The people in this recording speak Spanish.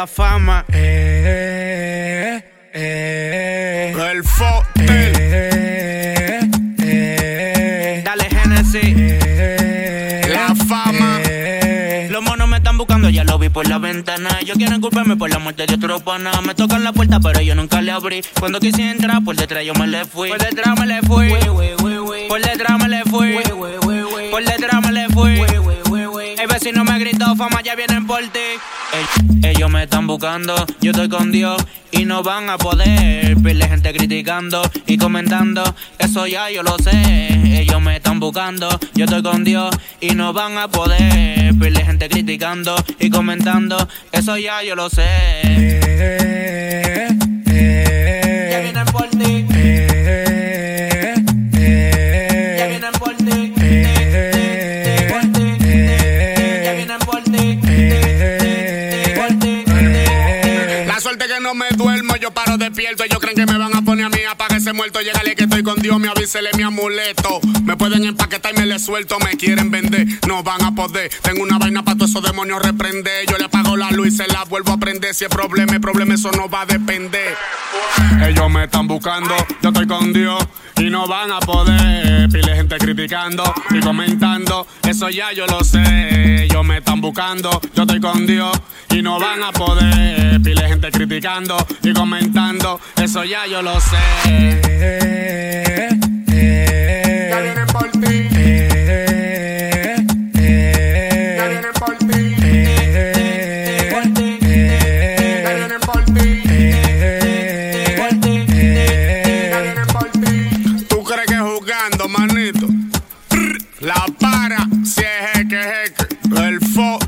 la fama. El Fotel. Dale Genesis. La fama. Los monos me están buscando, ya lo vi por la ventana. Ellos quieren culparme por la muerte de otro pana. Me tocan la puerta, pero yo nunca le abrí. Cuando quise entrar, por detrás yo me le fui. Por detrás me le fui. Por detrás me le fui. Por detrás me le fui. El vecino me gritó, fama, ya vienen por ti. Ellos me están buscando, yo estoy con Dios y no van a poder. Pile gente criticando y comentando, eso ya yo lo sé. Ellos me están buscando, yo estoy con Dios y no van a poder. Pile gente criticando y comentando, eso ya yo lo sé. Ya vienen por ti. Ya vienen por ti. Que no me duermo, yo paro despierto. Ellos creen que me van a poner a mí, apáguese muerto. Llegale que estoy con Dios, me avísele mi amuleto. Me pueden empaquetar y me le suelto. Me quieren vender, no van a poder. Tengo una vaina para todos esos demonios reprender. Yo le apago la luz y se la vuelvo a prender. Si es problema, eso no va a depender. Ellos me están buscando, yo estoy con Dios y no van a poder. Pile gente criticando y comentando, eso ya yo lo sé. Ellos me están buscando, yo estoy con Dios y no van a poder. Pile gente criticando y comentando, eso ya yo lo sé. Ya vienen por ti. Ya vienen por ti. Ya vienen por ti. Ya vienen por ti. ¿Tú crees que jugando, manito? La para, si es jeque, el fo.